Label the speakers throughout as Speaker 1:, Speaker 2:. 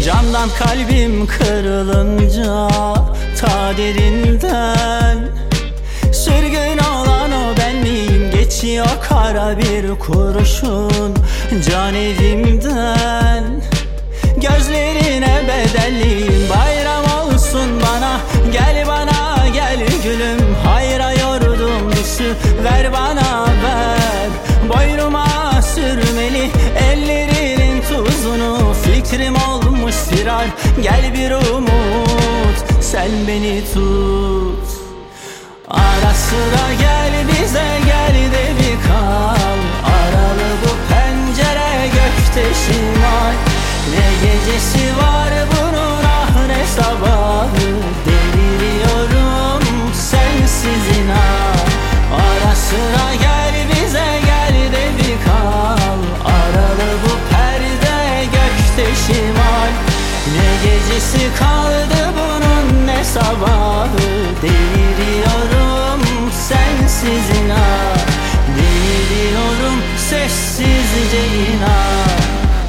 Speaker 1: Candan kalbim kırılınca ta derinden, sürgün olan o ben miyim? Geçiyor kara bir kurşun can evimden. Gözlerine bedelliyim, bayram olsun bana. Gel bana gel gülüm, hayra yordum düşü ver bana ver. Boynuma sürmeli ellerinin tuzunu, fikrim olmuş firar. Gel bir umut, sen beni tut. Ara sıra gel bize, gel de bir kal. Aralı bu pencere gökte şimal. Ne gecesi var bunun, ah ne sabahı. Deliriyorum sensiz inan. Ara sıra gel bize, gel de bir kal. Aralı bu perde gökte şimal. Ne gecesi kaldı bunun, ne sabahı. Deliriyorum sensiz inan. Deliriyorum sessizce inan.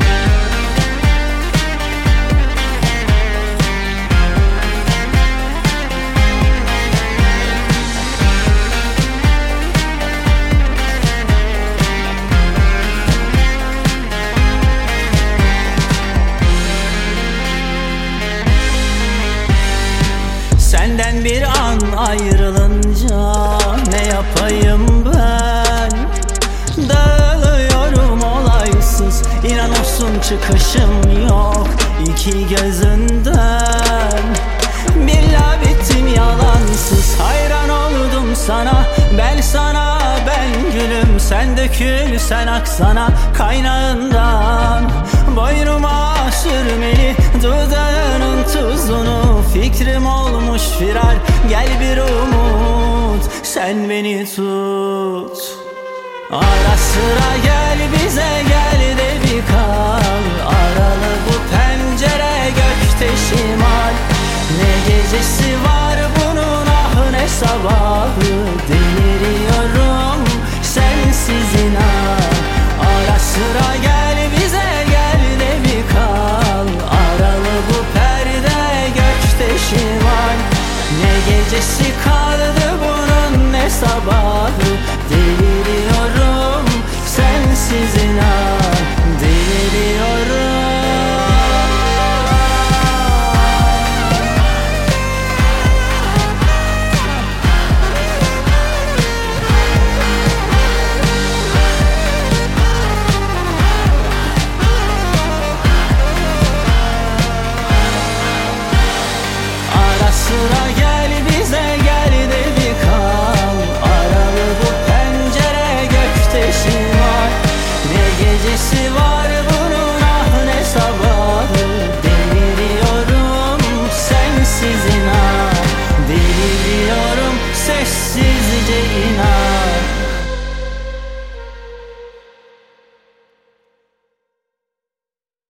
Speaker 1: Senden bir an ayrılınca ne yapayım ben? Dağılıyorum olaysız, inan olsun çıkışım yok iki gözünden. Billah bittim yalansız, hayran oldum sana. Ben sana ben gülüm, sen dökül sen aksana kaynağından. Boynuma sürmeli dudağının tuzunu, fikrim olmuş firar. Gel bir umut, sen beni tut. Ara sıra gel bize, gel de bir kal. Aralı bu pencere gökte şimal. Ne gecesi var bunun, ah ne sabahı. Deliriyorum sensiz inan. Ara sıra gel bize, gel de bir kal. Aralı bu perde gökte şimal. Ne gecesi kaldı bunun, ne sabahı. Deliriyorum sensiz inan. Deliriyorum. Ara sıra gel bize, gel de bir kal. Aralı bu pencere gökte şimal. Ne gecesi var bunun, ah ne sabahı. Deliriyorum sensiz inan. Deliriyorum sessizce inan.